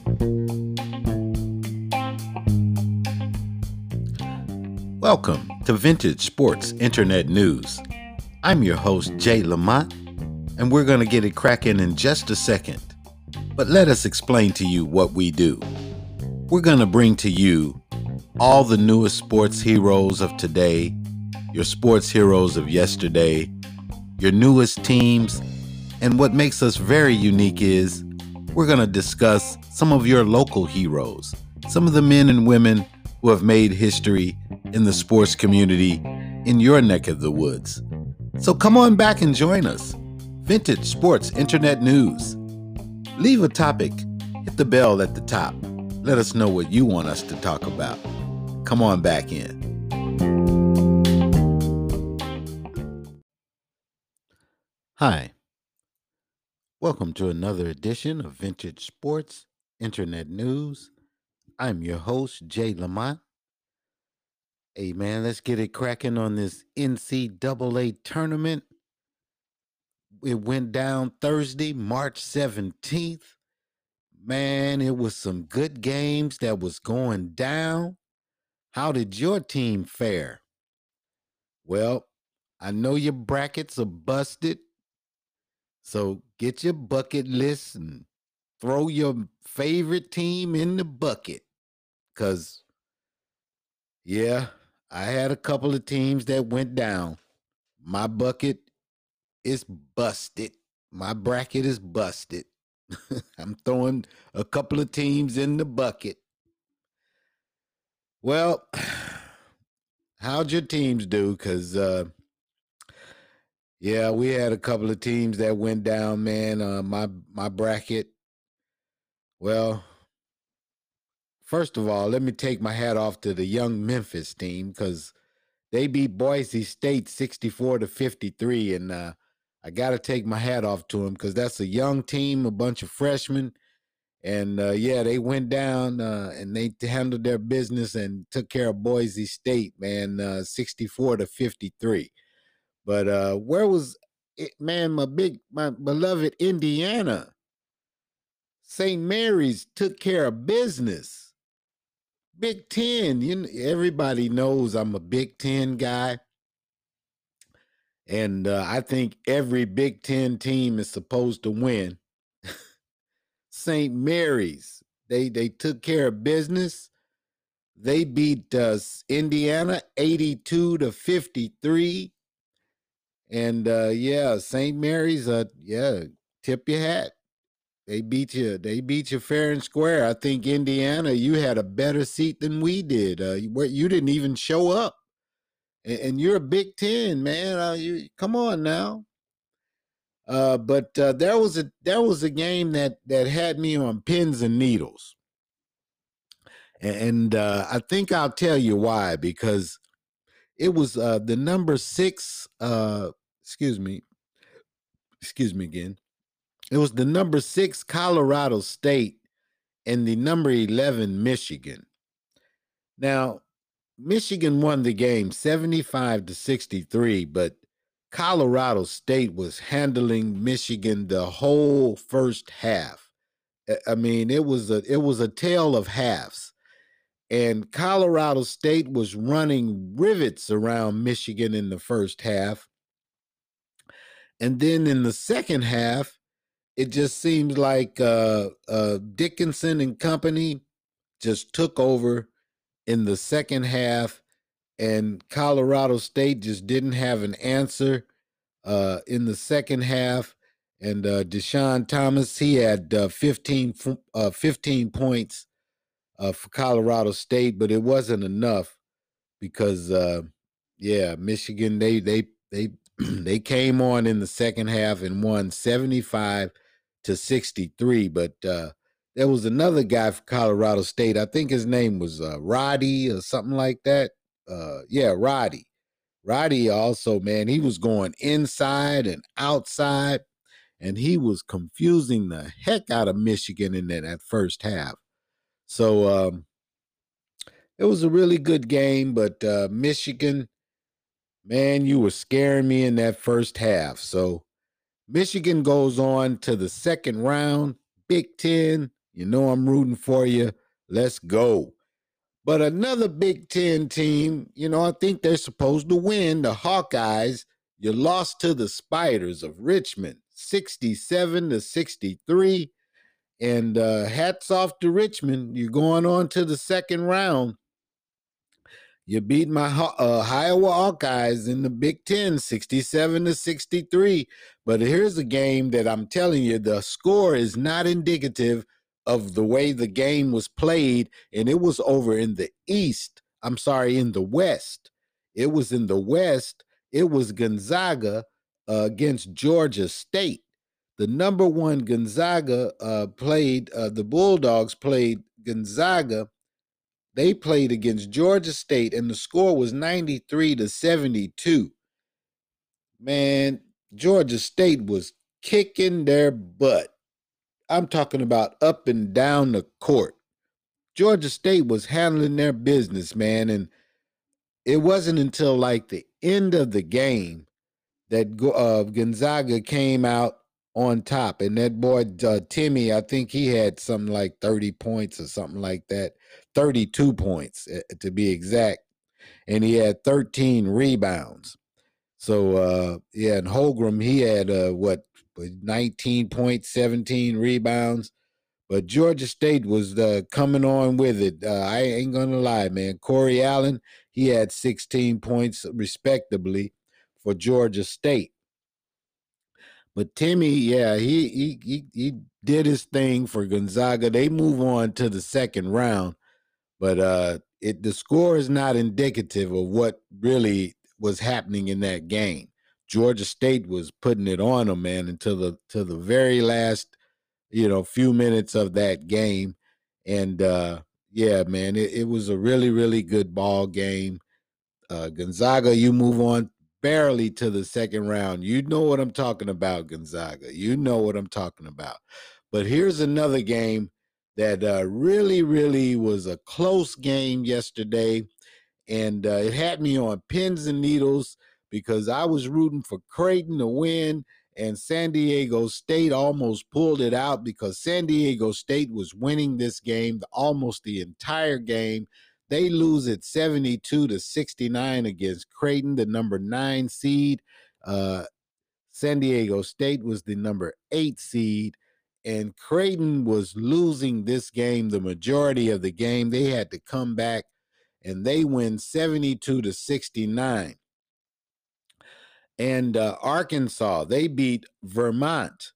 Welcome to Vintage Sports Internet News. I'm your host, Jay Lamont, and we're going to get it cracking in just a second. But let us explain to you what we do. We're going to bring to you all the newest sports heroes of today, your sports heroes of yesterday, your newest teams, and what makes us very unique is we're going to discuss some of your local heroes, some of the men and women who have made history in the sports community in your neck of the woods. So come on back and join us. Vintage Sports Internet News. Leave a topic, hit the bell at the top. Let us know what you want us to talk about. Come on back in. Hi. Welcome to another edition of Vintage Sports Internet News. I'm your host, Jay Lamont. Hey, man, let's get it cracking on this NCAA tournament. It went down Thursday, March 17th. Man, it was some good games that was going down. How did your team fare? Well, I know your brackets are busted, so get your bucket list and throw your favorite team in the bucket. Because, yeah, I had a couple of teams that went down. My bucket is busted. My bracket is busted. I'm throwing a couple of teams in the bucket. Well, how'd your teams do? Because, yeah, we had a couple of teams that went down, man. My bracket. Well, first of all, let me take my hat off to the young Memphis team because they beat Boise State 64-53, and I got to take my hat off to them because that's a young team, a bunch of freshmen. And, yeah, they went down and they handled their business and took care of Boise State, man, 64-53. But where was it, man, my beloved Indiana? St. Mary's took care of business. Big Ten, everybody knows I'm a Big Ten guy. And I think every Big Ten team is supposed to win. St. Mary's, they took care of business. They beat Indiana 82-53. And yeah, St. Mary's, yeah, tip your hat. They beat you. They beat you fair and square. I think Indiana, you had a better seat than we did. You didn't even show up, and you're a Big Ten, man. You come on now. But there was a game that had me on pins and needles, and I think I'll tell you why, because it was the number 6. Excuse me again. It was the number 6 Colorado State and the number 11 Michigan. Now, Michigan won the game 75-63, but Colorado State was handling Michigan the whole first half. I mean, it was a tale of halves. And Colorado State was running rivets around Michigan in the first half. And then in the second half, it just seems like Dickinson and company just took over in the second half, and Colorado State just didn't have an answer in the second half. And Deshaun Thomas, he had 15 points for Colorado State, but it wasn't enough because, yeah, Michigan, they they came on in the second half and won 75-63. But there was another guy for Colorado State. I think his name was Roddy or something like that. Yeah, Roddy. Roddy also, man, he was going inside and outside, and he was confusing the heck out of Michigan in that first half. So it was a really good game, but Michigan, man, you were scaring me in that first half. So Michigan goes on to the second round, Big Ten. You know I'm rooting for you. Let's go. But another Big Ten team, I think they're supposed to win. The Hawkeyes, you lost to the Spiders of Richmond, 67-63. And hats off to Richmond. You're going on to the second round. You beat my Iowa Hawkeyes in the Big Ten, 67-63. But here's a game that I'm telling you, the score is not indicative of the way the game was played, and it was over in the East. I'm sorry, in the West. It was in the West. It was Gonzaga against Georgia State. The number one Gonzaga played, the Bulldogs played Gonzaga. They played against Georgia State, and the score was 93-72. Man, Georgia State was kicking their butt. I'm talking about up and down the court. Georgia State was handling their business, man, and it wasn't until like the end of the game that Gonzaga came out on top. And that boy, Timmy, I think he had something like 30 points or something like that, 32 points to be exact. And he had 13 rebounds. So, and Holgram, he had, 19 points, 17 rebounds. But Georgia State was coming on with it. I ain't going to lie, man. Corey Allen, he had 16 points respectively for Georgia State. But Timmy, yeah, he did his thing for Gonzaga. They move on to the second round, but the score is not indicative of what really was happening in that game. Georgia State was putting it on them, man, until the very last, few minutes of that game. And yeah, man, it was a really, really good ball game. Gonzaga, you move on barely to the second round. You know what I'm talking about, Gonzaga. You know what I'm talking about. But here's another game that really, really was a close game yesterday. And it had me on pins and needles because I was rooting for Creighton to win, and San Diego State almost pulled it out because San Diego State was winning this game almost the entire game. They lose it 72-69 against Creighton, the number 9 seed. San Diego State was the number 8 seed, and Creighton was losing this game the majority of the game. They had to come back, and they win 72-69. And Arkansas, they beat Vermont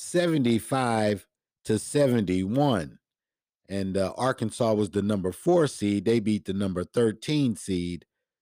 75-71. And Arkansas was the number 4 seed. They beat the number 13 seed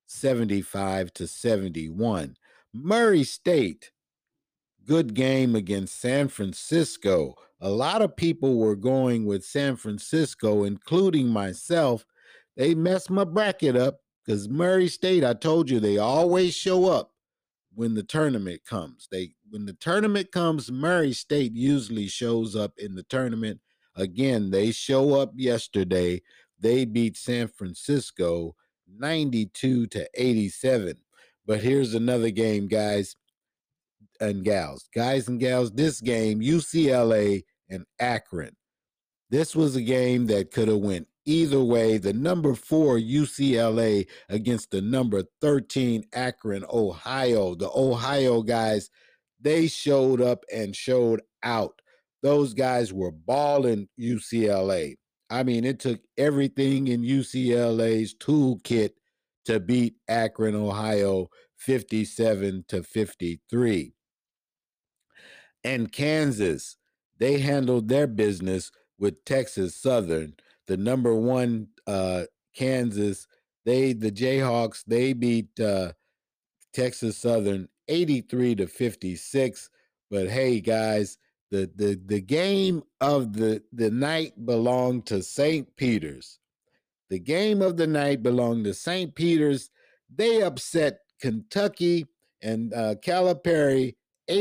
75-71. Murray State, good game against San Francisco. A lot of people were going with San Francisco, including myself. They messed my bracket up because Murray State, I told you, they always show up when the tournament comes. When the tournament comes, Murray State usually shows up in the tournament. Again, they show up yesterday. They beat San Francisco 92-87. But here's another game, guys and gals. Guys and gals, this game, UCLA and Akron. This was a game that could have went either way. The number 4 UCLA against the number 13 Akron, Ohio. The Ohio guys, they showed up and showed out. Those guys were balling UCLA. I mean, it took everything in UCLA's toolkit to beat Akron, Ohio 57-53. And Kansas, they handled their business with Texas Southern, the number 1 Kansas. The Jayhawks, they beat Texas Southern 83-56. But hey, guys, the game of the night belonged to St. Peter's. The game of the night belonged to St. Peter's. They upset Kentucky and Calipari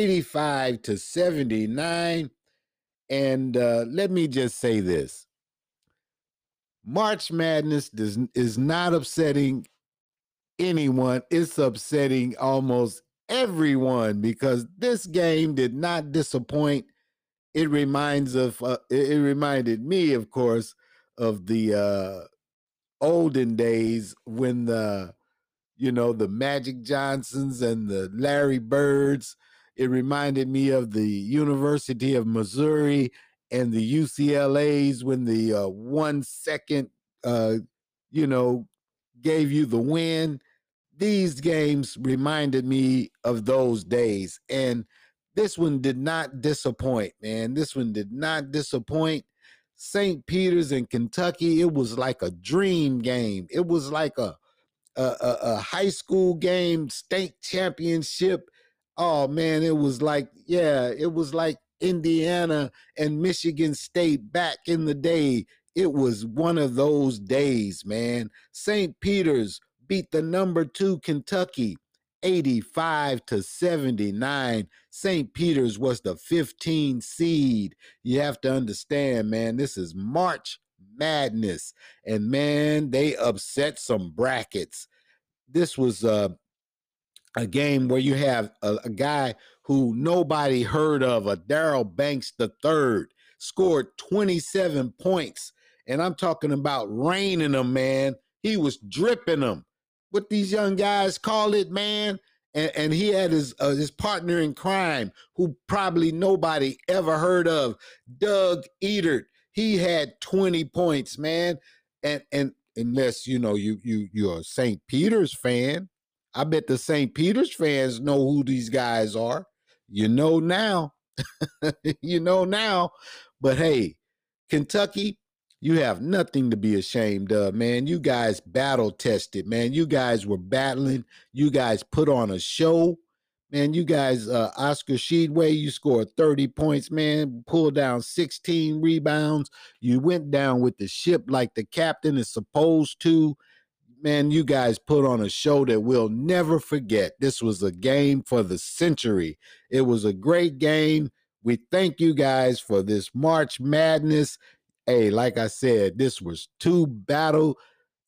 85-79. And let me just say this. March Madness is not upsetting anyone. It's upsetting almost everyone because this game did not disappoint it reminded me, of course, of the olden days when the Magic Johnsons and the Larry Birds. It reminded me of the University of Missouri and the UCLA's when the 1 second, uh, you know, gave you the win. These games reminded me of those days. And this one did not disappoint, man. This one did not disappoint. St. Peter's in Kentucky, it was like a dream game. It was like a high school game, state championship. Oh man, it was like Indiana and Michigan State back in the day. It was one of those days, man. St. Peter's beat the number 2 Kentucky 85-79. St. Peter's was the 15 seed. You have to understand, man, this is March Madness. And man, they upset some brackets. This was a game where you have a guy who nobody heard of, a Daryl Banks III, scored 27 points. And I'm talking about raining them, man. He was dripping them. What these young guys call it, man. And he had his partner in crime, who probably nobody ever heard of, Doug Edert. He had 20 points, man. And unless you're a St. Peter's fan, I bet the St. Peter's fans know who these guys are. You know now. You know now. But hey, Kentucky, you have nothing to be ashamed of, man. You guys battle tested, man. You guys were battling. You guys put on a show. Man, you guys, Oscar Sheedway, you scored 30 points, man, pulled down 16 rebounds. You went down with the ship like the captain is supposed to. Man, you guys put on a show that we'll never forget. This was a game for the century. It was a great game. We thank you guys for this March Madness. Hey, like I said, this was the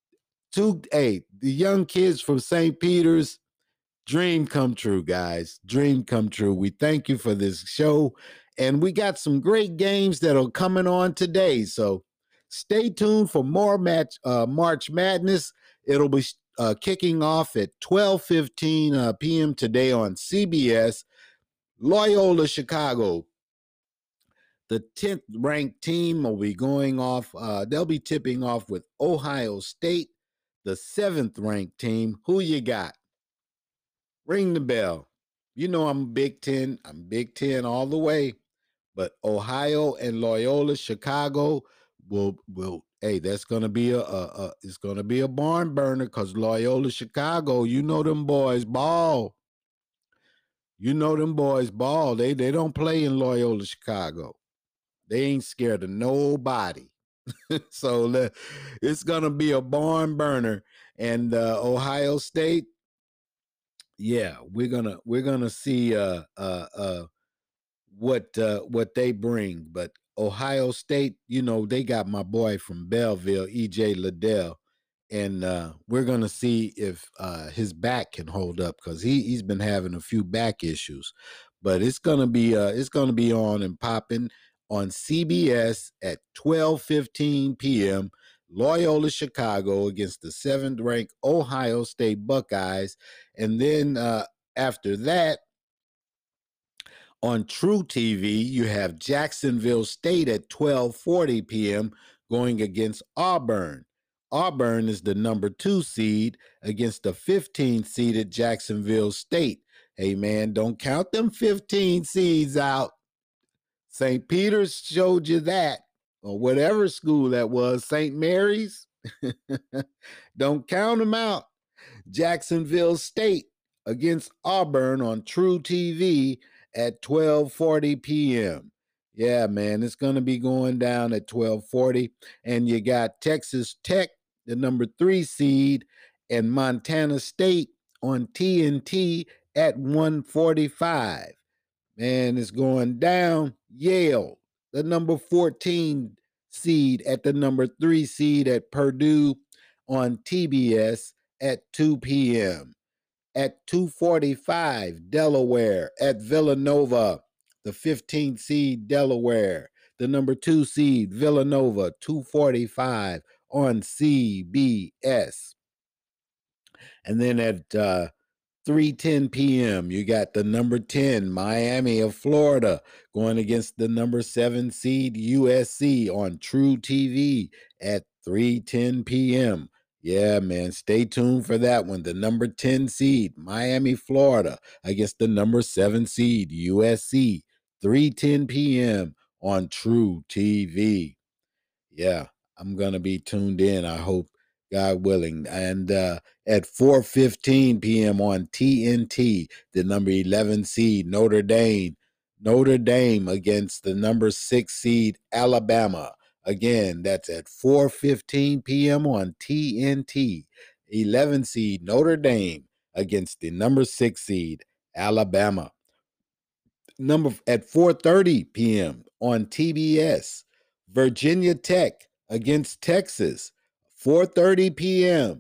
young kids from St. Peter's, dream come true, guys. Dream come true. We thank you for this show. And we got some great games that are coming on today. So stay tuned for more March Madness. It'll be kicking off at 12:15 p.m. today on CBS. Loyola Chicago, the 10th ranked team, will be going off. They'll be tipping off with Ohio State, the 7th ranked team. Who you got? Ring the bell. You know I'm Big Ten. I'm Big Ten all the way. But Ohio and Loyola Chicago will hey, that's gonna be it's gonna be a barn burner, because Loyola Chicago, you know them boys ball. You know them boys ball. They don't play in Loyola Chicago. They ain't scared of nobody. So it's gonna be a barn burner. And Ohio State, yeah, we're gonna see what they bring. But Ohio State, they got my boy from Belleville, EJ Liddell, and we're gonna see if his back can hold up, because he's been having a few back issues. But it's gonna be on and popping on CBS at 12:15 p.m. Loyola Chicago against the 7th ranked Ohio State Buckeyes. And then after that, on True TV, you have Jacksonville State at 12:40 p.m. going against Auburn. Auburn is the number 2 seed against the 15th seeded Jacksonville State. Hey, man, don't count them 15 seeds out. St. Peter's showed you that, or whatever school that was, St. Mary's. Don't count them out. Jacksonville State against Auburn on True TV at 12:40 p.m. Yeah, man, it's going to be going down at 12:40. And you got Texas Tech, the number 3 seed, and Montana State on TNT at 1:45. Man, it's going down. Yale, the number 14 seed, at the number 3 seed at Purdue on TBS at 2 p.m. At 2:45, Delaware at Villanova, the 15th seed Delaware, the number 2 seed Villanova, 2:45 on CBS. And then at 3:10 p.m., you got the number 10 Miami of Florida going against the number 7 seed USC on True TV at 3:10 p.m. Yeah, man, stay tuned for that one. The number 10 seed Miami, Florida against the number 7 seed USC, 3:10 p.m. on True TV. Yeah, I'm gonna be tuned in, I hope, God willing. And at 4:15 p.m. on TNT, the number 11 seed Notre Dame against the number 6 seed Alabama. Again, that's at 4:15 p.m. on TNT. 11 seed Notre Dame against the number 6 seed Alabama. At 4:30 p.m. on TBS, Virginia Tech against Texas. 4:30 p.m.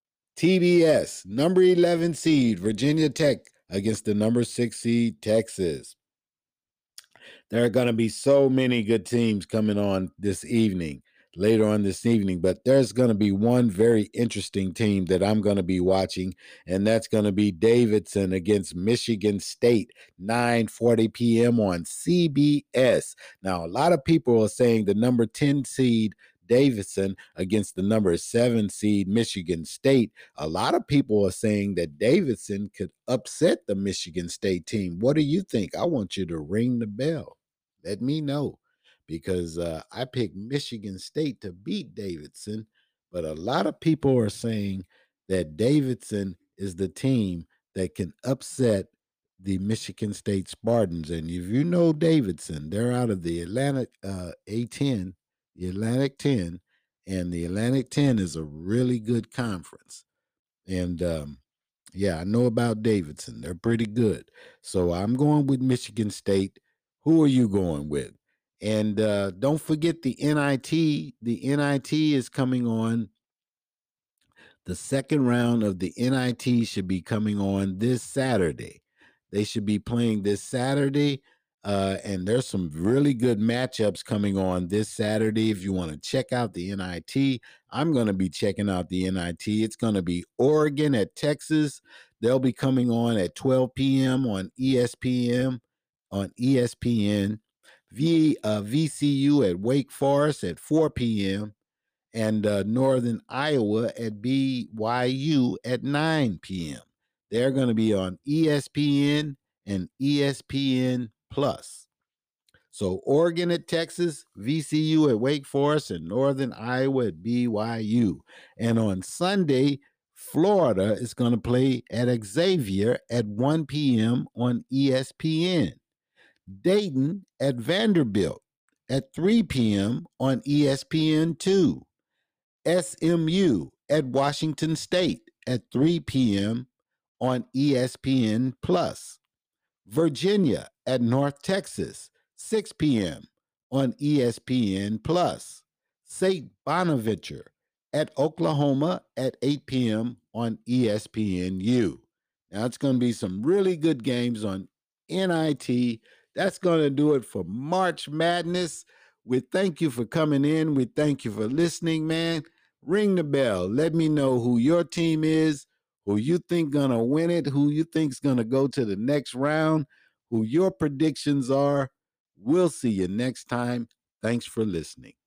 TBS, number 11 seed Virginia Tech against the number 6 seed Texas. There are going to be so many good teams coming on later on this evening, but there's going to be one very interesting team that I'm going to be watching, and that's going to be Davidson against Michigan State, 9:40 p.m. on CBS. Now, a lot of people are saying the number 10 seed Davidson against the number 7 seed Michigan State. A lot of people are saying that Davidson could upset the Michigan State team. What do you think? I want you to ring the bell. Let me know, because I picked Michigan State to beat Davidson, but a lot of people are saying that Davidson is the team that can upset the Michigan State Spartans. And if you know Davidson, they're out of the Atlantic A10, the Atlantic 10, and the Atlantic 10 is a really good conference. And yeah, I know about Davidson. They're pretty good. So I'm going with Michigan State. Who are you going with? And don't forget the NIT. The NIT is coming on. The second round of the NIT should be coming on this Saturday. They should be playing this Saturday. And there's some really good matchups coming on this Saturday. If you want to check out the NIT, I'm going to be checking out the NIT. It's going to be Oregon at Texas. They'll be coming on at 12 p.m. on ESPN. VCU at Wake Forest at 4 p.m. and Northern Iowa at BYU at 9 p.m. They're going to be on ESPN and ESPN Plus. So Oregon at Texas, VCU at Wake Forest, and Northern Iowa at BYU. And on Sunday, Florida is going to play at Xavier at 1 p.m. on ESPN. Dayton at Vanderbilt at 3 p.m. on ESPN2. SMU at Washington State at 3 p.m. on ESPN Plus. Virginia at North Texas, 6 p.m. on ESPN Plus. St. Bonaventure at Oklahoma at 8 p.m. on ESPNU. Now, it's going to be some really good games on NIT. That's going to do it for March Madness. We thank you for coming in. We thank you for listening, man. Ring the bell. Let me know who your team is, who you think going to win it, who you think's going to go to the next round, who your predictions are. We'll see you next time. Thanks for listening.